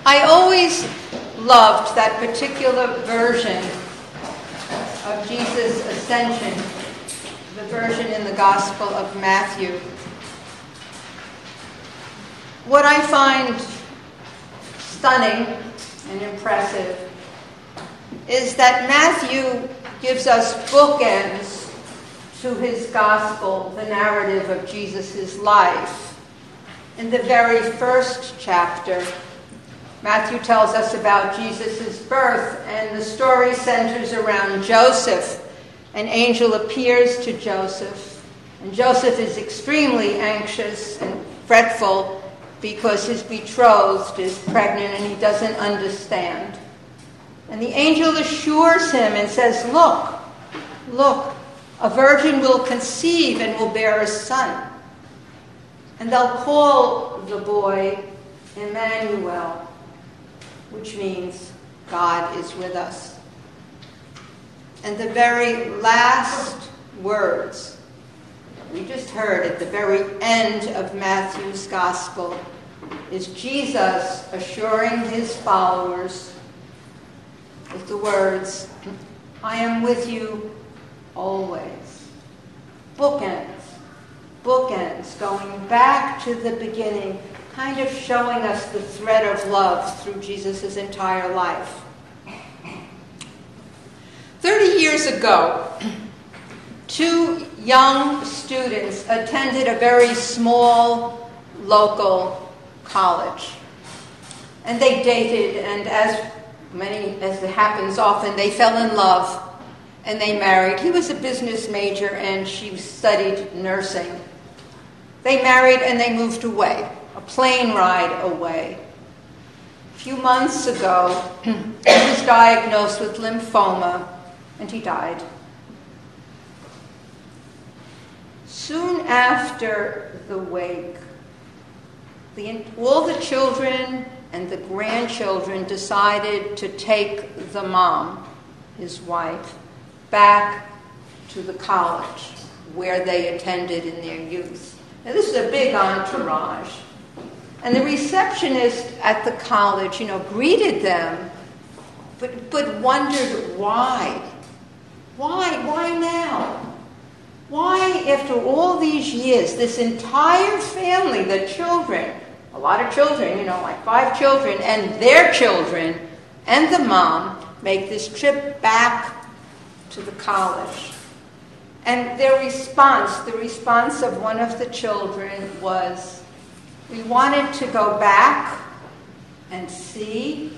I always loved that particular version of Jesus' ascension, the version in the Gospel of Matthew. What I find stunning and impressive is that Matthew gives us bookends to his gospel, the narrative of Jesus' life. In the very first chapter, Matthew tells us about Jesus' birth, and the story centers around Joseph. An angel appears to Joseph, and Joseph is extremely anxious and fretful because his betrothed is pregnant and he doesn't understand. And the angel assures him and says, look, a virgin will conceive and will bear a son. And they'll call the boy Emmanuel, which means God is with us. And the very last words we just heard at the very end of Matthew's gospel is Jesus assuring his followers with the words, I am with you always. Bookends, going back to the beginning, kind of showing us the thread of love through Jesus' entire life. 30 years ago, two young students attended a very small local college. And they dated, and as it happens often, they fell in love and they married. He was a business major and she studied nursing. They married and they moved away, a plane ride away. A few months ago, he was diagnosed with lymphoma and he died. Soon after the wake, all the children and the grandchildren decided to take the mom, his wife, back to the college where they attended in their youth. Now, this is a big entourage. And the receptionist at the college, greeted them, but wondered why. Why now? Why, after all these years, this entire family, the children, a lot of children, like 5 children, and their children, and the mom, make this trip back to the college? And their response, the response of one of the children was, we wanted to go back and see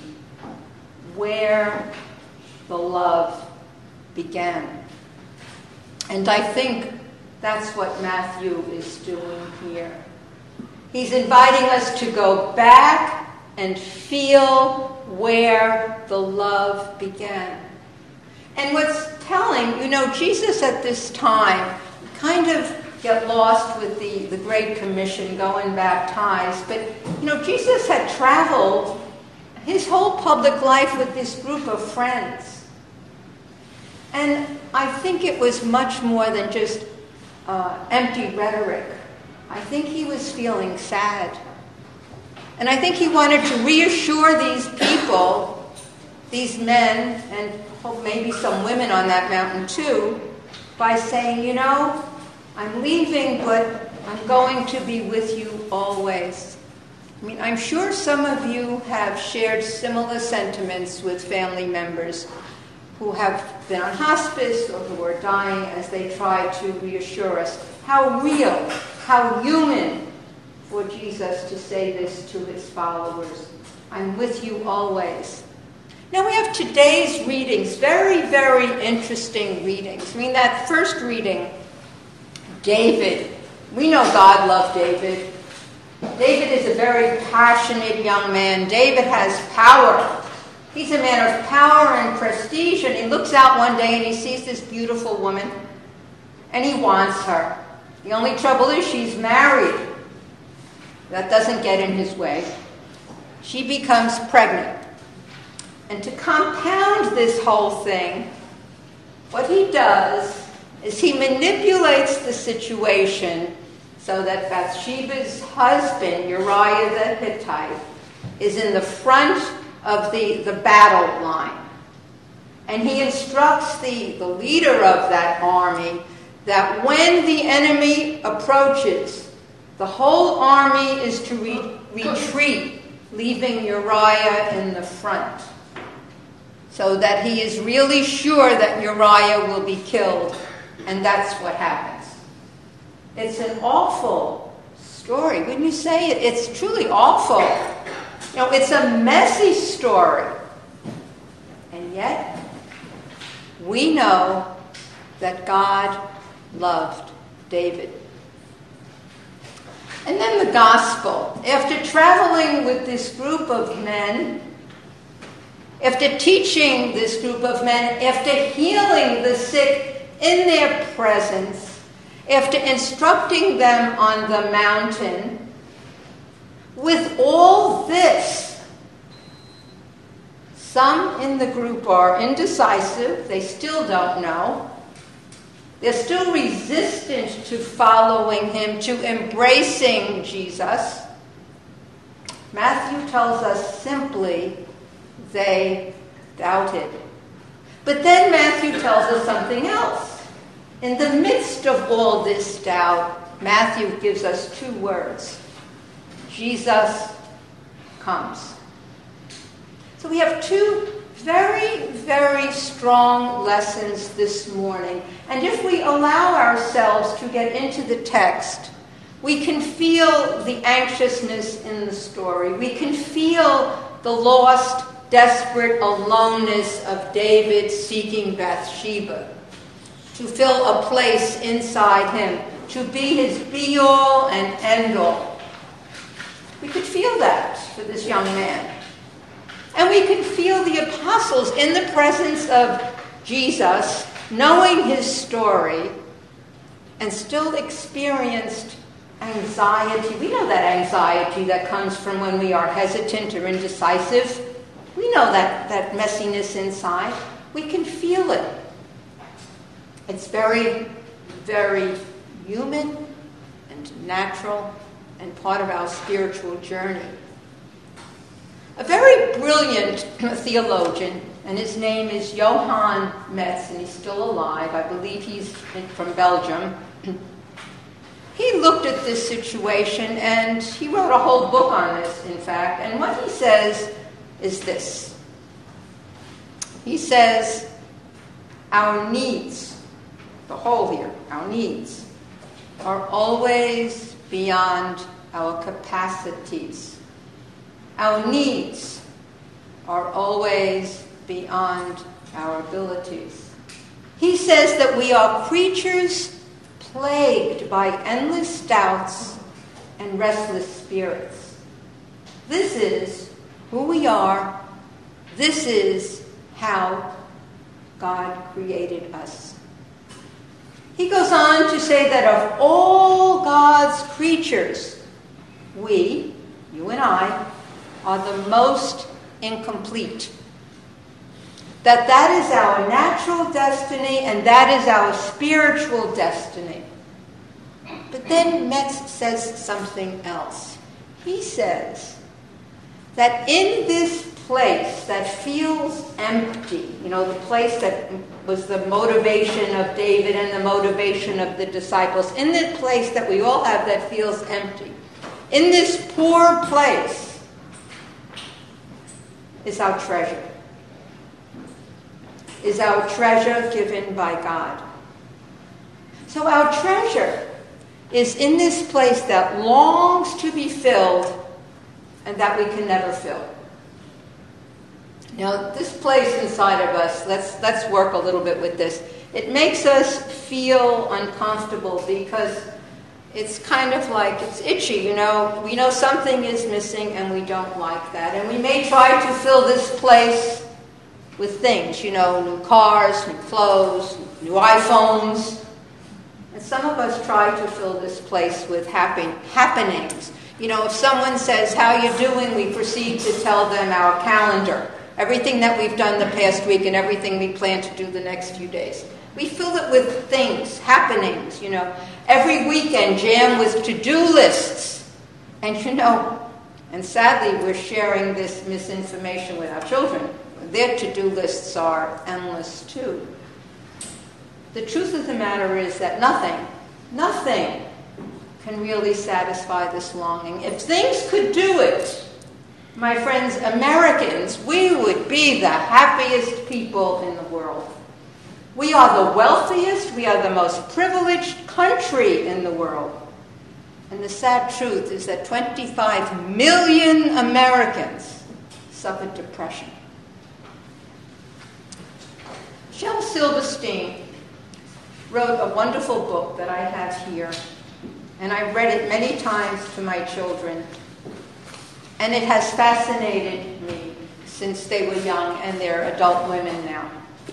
where the love began. And I think that's what Matthew is doing here. He's inviting us to go back and feel where the love began. And what's telling, Jesus at this time kind of get lost with the Great Commission, go and baptize. But, Jesus had traveled his whole public life with this group of friends. And I think it was much more than just empty rhetoric. I think he was feeling sad. And I think he wanted to reassure these people, these men, and maybe some women on that mountain too, by saying, I'm leaving, but I'm going to be with you always. I'm sure some of you have shared similar sentiments with family members who have been on hospice or who are dying as they try to reassure us. How real, how human for Jesus to say this to his followers. I'm with you always. Now we have today's readings, very, very interesting readings. That first reading, David. We know God loved David. David is a very passionate young man. David has power. He's a man of power and prestige, and he looks out one day and he sees this beautiful woman, and he wants her. The only trouble is she's married. That doesn't get in his way. She becomes pregnant. And to compound this whole thing, what he does is he manipulates the situation so that Bathsheba's husband, Uriah the Hittite, is in the front of the battle line. And he instructs the leader of that army that when the enemy approaches, the whole army is to retreat, leaving Uriah in the front, so that he is really sure that Uriah will be killed. And that's what happens. It's an awful story. Wouldn't you say it? It's truly awful. It's a messy story. And yet, we know that God loved David. And then the gospel. After traveling with this group of men, after teaching this group of men, after healing the sick in their presence, after instructing them on the mountain, with all this, some in the group are indecisive. They still don't know. They're still resistant to following him, to embracing Jesus. Matthew tells us simply they doubted. But then Matthew tells us something else. In the midst of all this doubt, Matthew gives us two words. Jesus comes. So we have two very, very strong lessons this morning. And if we allow ourselves to get into the text, we can feel the anxiousness in the story. We can feel the lost, desperate aloneness of David seeking Bathsheba, to fill a place inside him, to be his be-all and end-all. We could feel that for this young man. And we could feel the apostles in the presence of Jesus, knowing his story, and still experienced anxiety. We know that anxiety that comes from when we are hesitant or indecisive. We know that messiness inside. We can feel it. It's very, very human and natural and part of our spiritual journey. A very brilliant theologian, and his name is Johann Metz, and he's still alive. I believe he's from Belgium. He looked at this situation, and he wrote a whole book on this, in fact. And what he says is this. He says, our needs, the whole here, our needs, are always beyond our capacities. Our needs are always beyond our abilities. He says that we are creatures plagued by endless doubts and restless spirits. This is who we are. This is how God created us. He goes on to say that of all God's creatures, we, you and I, are the most incomplete. That is our natural destiny and that is our spiritual destiny. But then Metz says something else. He says that in this place that feels empty, the place that was the motivation of David and the motivation of the disciples, in the place that we all have that feels empty, in this poor place, is our treasure. Is our treasure given by God. So our treasure is in this place that longs to be filled and that we can never fill. Now, this place inside of us, let's work a little bit with this. It makes us feel uncomfortable because it's kind of like it's itchy, We know something is missing and we don't like that. And we may try to fill this place with things, new cars, new clothes, new iPhones. And some of us try to fill this place with happenings. If someone says, how you doing, we proceed to tell them our calendar, everything that we've done the past week and everything we plan to do the next few days. We fill it with things, happenings, Every weekend jammed with to-do lists. And And sadly, we're sharing this misinformation with our children. Their to-do lists are endless too. The truth of the matter is that nothing can really satisfy this longing. If things could do it, my friends, Americans, we would be the happiest people in the world. We are the wealthiest, we are the most privileged country in the world. And the sad truth is that 25 million Americans suffer depression. Shel Silverstein wrote a wonderful book that I have here, and I read it many times to my children, and it has fascinated me since they were young, and they're adult women now.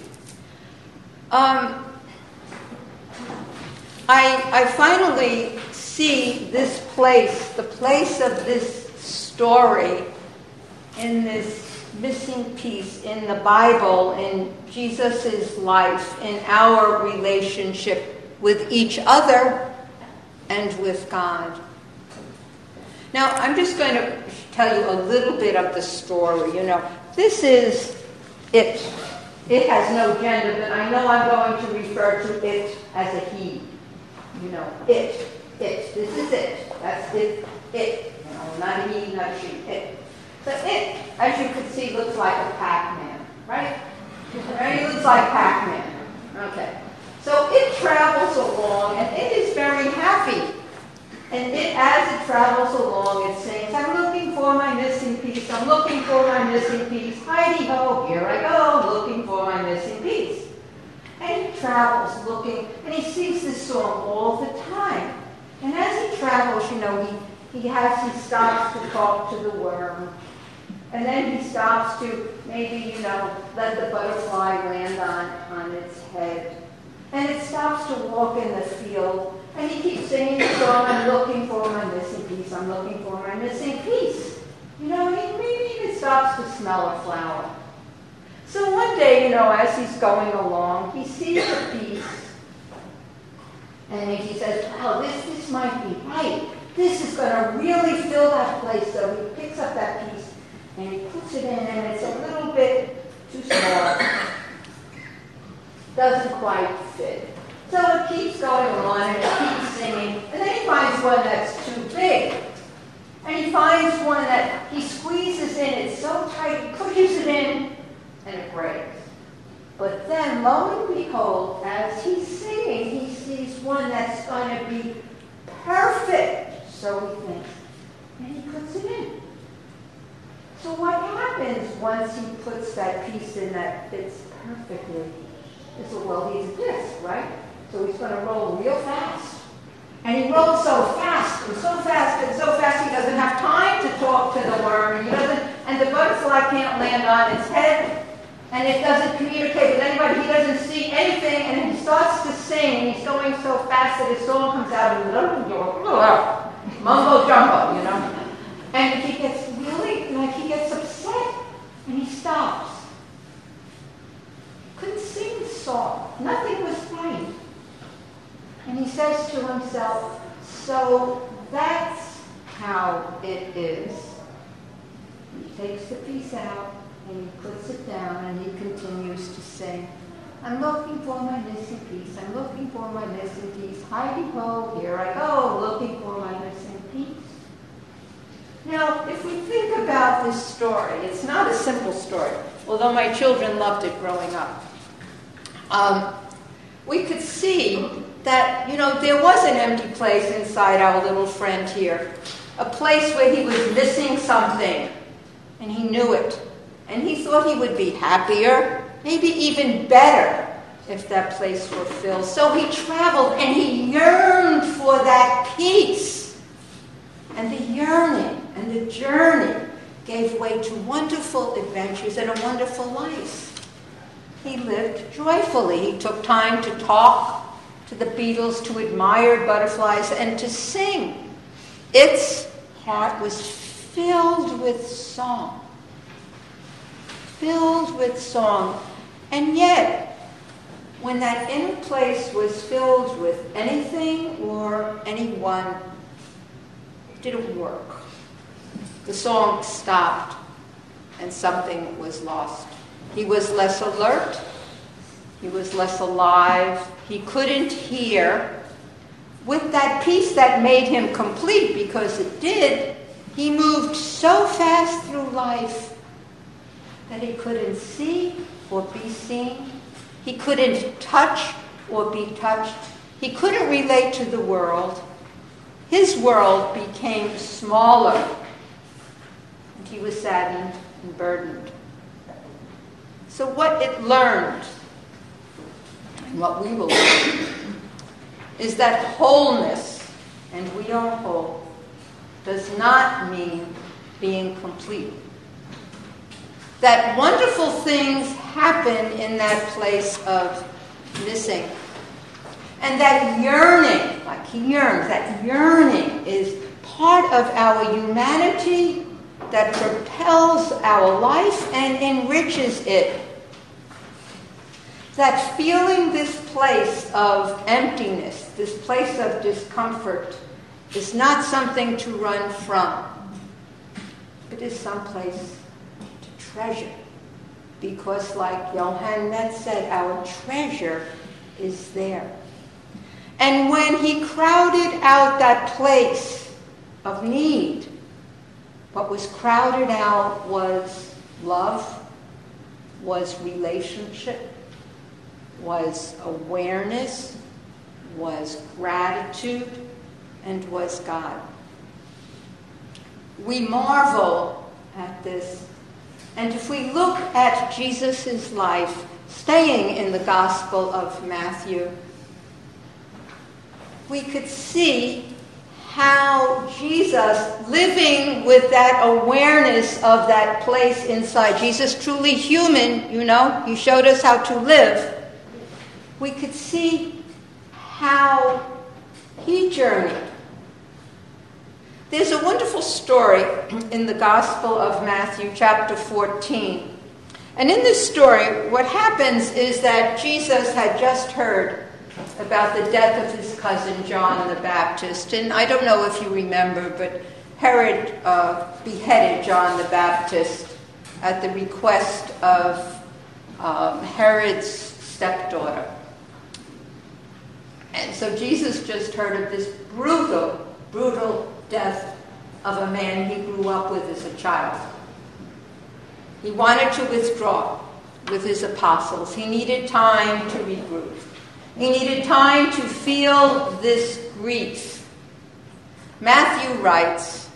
I finally see this place, the place of this story, in this missing piece in the Bible, in Jesus' life, in our relationship with each other and with God. Now, I'm just going to tell you a little bit of the story. You know, this is it. It has no gender, but I know I'm going to refer to it as a he. You know, it. This is it. That's it. You know, not a he, not a she. It. So it, as you can see, looks like a Pac-Man, right? It looks like Pac-Man. Okay. So it travels along, and it is very happy. And it, as it travels along, it sings, I'm looking for my missing piece. I'm looking for my missing piece. Heidi-ho, here I go, looking for my missing piece. And he travels looking, and he sings this song all the time. And as he travels, you know, he stops to talk to the worm. And then he stops to maybe, you know, let the butterfly land on its head. And it stops to walk in the field. And he keeps singing the song, I'm looking for my missing piece. I'm looking for my missing piece. You know, he maybe even stops to smell a flower. So one day, you know, as he's going along, he sees a piece. And he says, wow, this might be right. This is going to really fill that place. So he picks up that piece and he puts it in, and it's a little bit too small. Doesn't quite fit. So it keeps going on, and it keeps singing. And then he finds one that's too big. And he finds one that he squeezes in. It's so tight, he pushes it in, and it breaks. But then, lo and behold, as he's singing, he sees one that's going to be perfect. So he thinks, and he puts it in. So what happens once he puts that piece in that fits perfectly? Is, well, he's this, right? So he's going to roll real fast. And he rolls so fast, and so fast, and so fast, he doesn't have time to talk to the worm, and the butterfly can't land on its head, and it doesn't communicate with anybody. He doesn't see anything, and he starts to sing, and he's going so fast that his song comes out in mumbo jumbo, you know. And he gets really, like, he gets upset, and he stops. Couldn't sing the song. Nothing was right. And he says to himself, so that's how it is. He takes the piece out, and he puts it down, and he continues to sing, I'm looking for my missing piece. I'm looking for my missing piece. Heidi-ho, here I go, looking for my missing piece. Now, if we think about this story, it's not a simple story, although my children loved it growing up. We could see that, you know, there was an empty place inside our little friend here, a place where he was missing something, and he knew it. And he thought he would be happier, maybe even better, if that place were filled. So he traveled, and he yearned for that peace. And the yearning and the journey gave way to wonderful adventures and a wonderful life. He lived joyfully. He took time to talk to the beetles, to admire butterflies, and to sing. Its heart was filled with song. Filled with song. And yet, when that inner place was filled with anything or anyone, it didn't work. The song stopped, and something was lost. He was less alert. He was less alive. He couldn't hear. With that peace that made him complete, because it did, he moved so fast through life that he couldn't see or be seen. He couldn't touch or be touched. He couldn't relate to the world. His world became smaller, and he was saddened and burdened. So what it learned, and what we will learn, is that wholeness, and we are whole, does not mean being complete. That wonderful things happen in that place of missing. And that yearning, like he yearns, that yearning is part of our humanity that propels our life and enriches it. That feeling this place of emptiness, this place of discomfort, is not something to run from. It is someplace to treasure. Because like Johann Metz said, our treasure is there. And when he crowded out that place of need, what was crowded out was love, was relationship, was awareness, was gratitude, and was God. We marvel at this. And if we look at Jesus' life, staying in the Gospel of Matthew, we could see how Jesus, living with that awareness of that place inside, Jesus truly human, he showed us how to live. We could see how he journeyed. There's a wonderful story in the Gospel of Matthew, chapter 14. And in this story, what happens is that Jesus had just heard about the death of his cousin John the Baptist. And I don't know if you remember, but Herod beheaded John the Baptist at the request of Herod's stepdaughter. And so Jesus just heard of this brutal death of a man he grew up with as a child. He wanted to withdraw with his apostles. He needed time to regroup. He needed time to feel this grief. Matthew writes,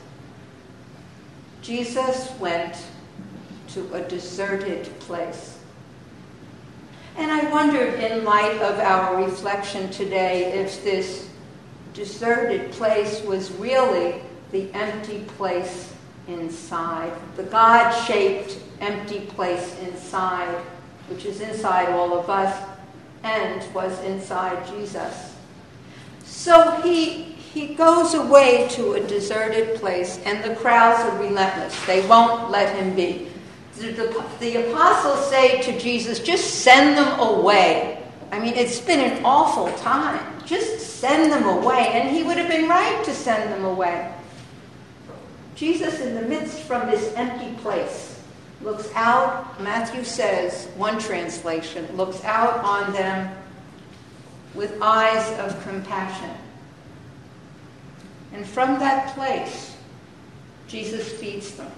Jesus went to a deserted place. And I wondered, in light of our reflection today, if this deserted place was really the empty place inside, the God-shaped empty place inside, which is inside all of us and was inside Jesus. So he goes away to a deserted place, and the crowds are relentless. They won't let him be. The apostles say to Jesus, just send them away. I mean, it's been an awful time. Just send them away. And he would have been right to send them away. Jesus, in the midst from this empty place, looks out, Matthew says, one translation, looks out on them with eyes of compassion. And from that place, Jesus feeds them.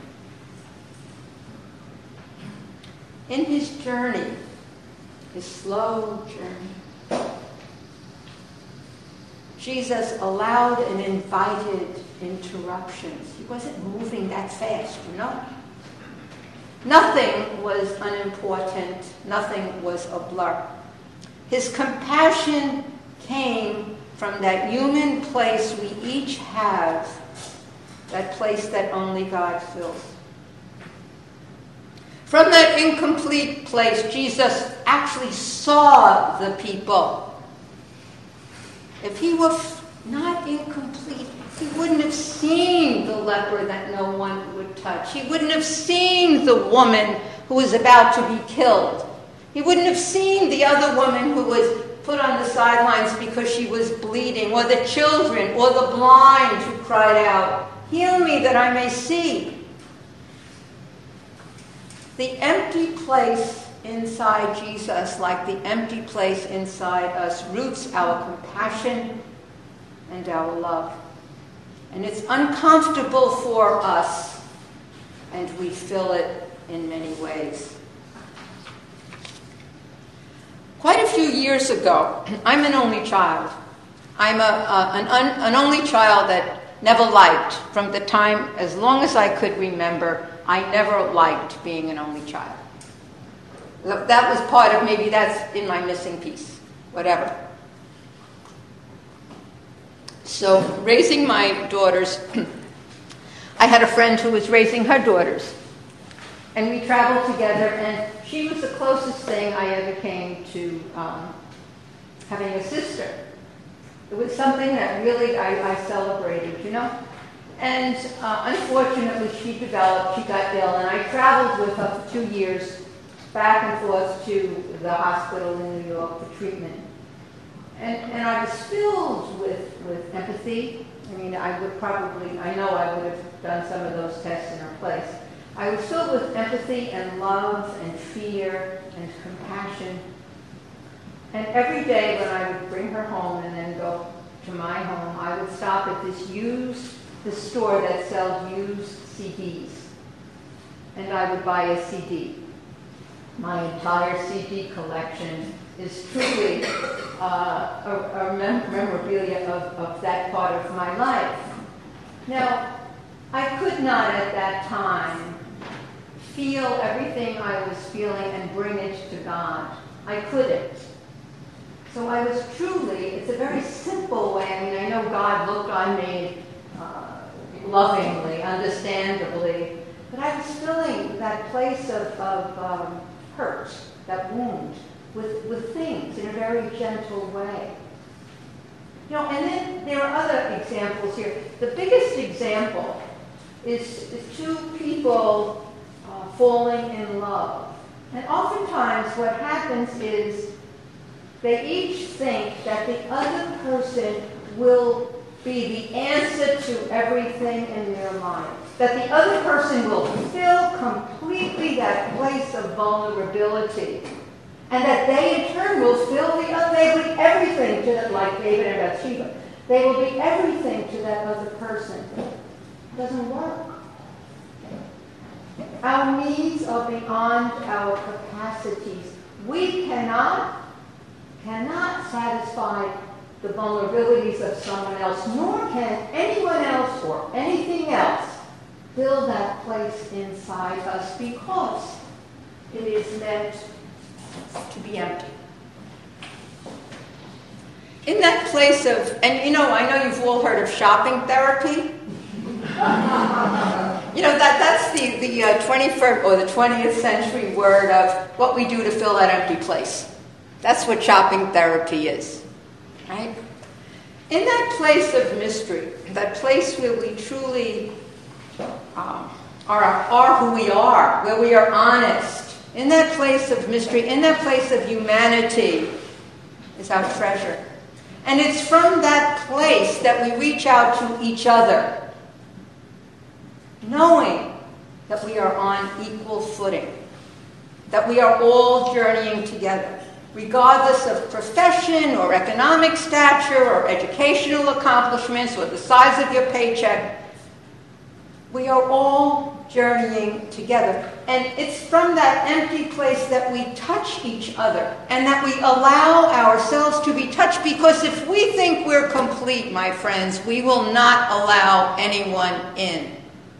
In his journey, his slow journey, Jesus allowed and invited interruptions. He wasn't moving that fast, Nothing was unimportant. Nothing was a blur. His compassion came from that human place we each have, that place that only God fills. From that incomplete place, Jesus actually saw the people. If he were not incomplete, he wouldn't have seen the leper that no one would touch. He wouldn't have seen the woman who was about to be killed. He wouldn't have seen the other woman who was put on the sidelines because she was bleeding, or the children, or the blind who cried out, "Heal me that I may see." The empty place inside Jesus, like the empty place inside us, roots our compassion and our love. And it's uncomfortable for us, and we fill it in many ways. Quite a few years ago, I'm an only child. I'm an only child that never liked. From the time, as long as I could remember, I never liked being an only child. That was part of, maybe that's in my missing piece, whatever. So, raising my daughters, I had a friend who was raising her daughters. And we traveled together, and she was the closest thing I ever came to having a sister. It was something that really I celebrated, you know. And unfortunately, she got ill, and I traveled with her for 2 years, back and forth to the hospital in New York for treatment. And I was filled with empathy. I mean, I know I would have done some of those tests in her place. I was filled with empathy and love and fear and compassion. And every day when I would bring her home and then go to my home, I would stop at this store that sells used CDs. And I would buy a CD. My entire CD collection is truly a memorabilia of that part of my life. Now, I could not at that time feel everything I was feeling and bring it to God. I couldn't. So I was truly, it's a very simple way. I mean, I know God looked on me lovingly, understandably, but I was feeling that place of hurt, that wound, with things in a very gentle way. You know, and then there are other examples here. The biggest example is two people falling in love. And oftentimes what happens is they each think that the other person will be the answer to everything in their life. That the other person will fill completely that place of vulnerability. And that they in turn will fill the other, they will be everything to that, like David and Bathsheba. They will be everything to that other person. It doesn't work. Our needs are beyond our capacities. We cannot satisfy the vulnerabilities of someone else, nor can anyone else or anything else fill that place inside us, because it is meant to be empty. In that place of, and you know, I know you've all heard of shopping therapy. You know, that's the 21st or the 20th century word of what we do to fill that empty place. That's what shopping therapy is, right? In that place of mystery, that place where we truly are who we are, where we are honest, in that place of mystery, in that place of humanity is our treasure. And it's from that place that we reach out to each other, knowing that we are on equal footing, that we are all journeying together, regardless of profession or economic stature or educational accomplishments or the size of your paycheck. We are all journeying together. And it's from that empty place that we touch each other and that we allow ourselves to be touched, because if we think we're complete, my friends, we will not allow anyone in.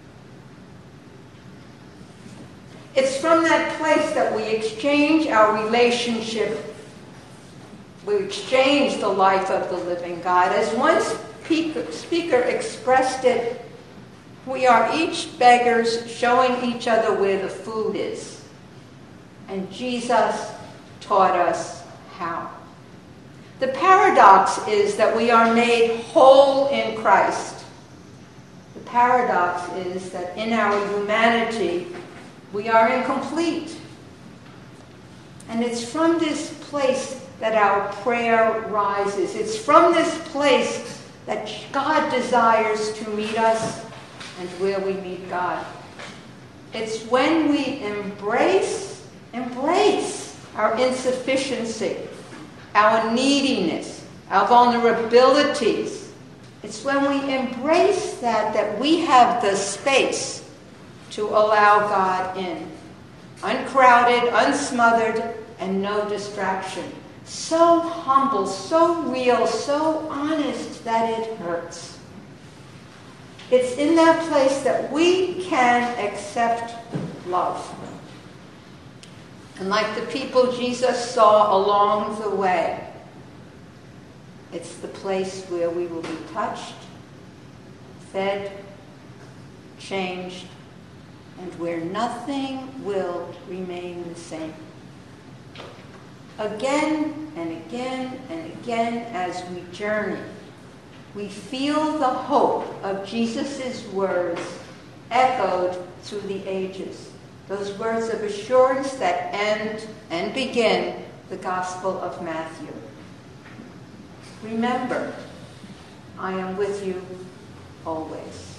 It's from that place that we exchange our relationship. We exchange the life of the living God. As one speaker expressed it, we are each beggars showing each other where the food is. And Jesus taught us how. The paradox is that we are made whole in Christ. The paradox is that in our humanity, we are incomplete. And it's from this place that our prayer rises. It's from this place that God desires to meet us and where we meet God. It's when we embrace our insufficiency, our neediness, our vulnerabilities. It's when we embrace that we have the space to allow God in. Uncrowded, unsmothered, and no distraction. So humble, so real, so honest that it hurts. It's in that place that we can accept love. And like the people Jesus saw along the way, it's the place where we will be touched, fed, changed, and where nothing will remain the same. Again and again and again as we journey, we feel the hope of Jesus' words echoed through the ages. Those words of assurance that end and begin the Gospel of Matthew. Remember, I am with you always.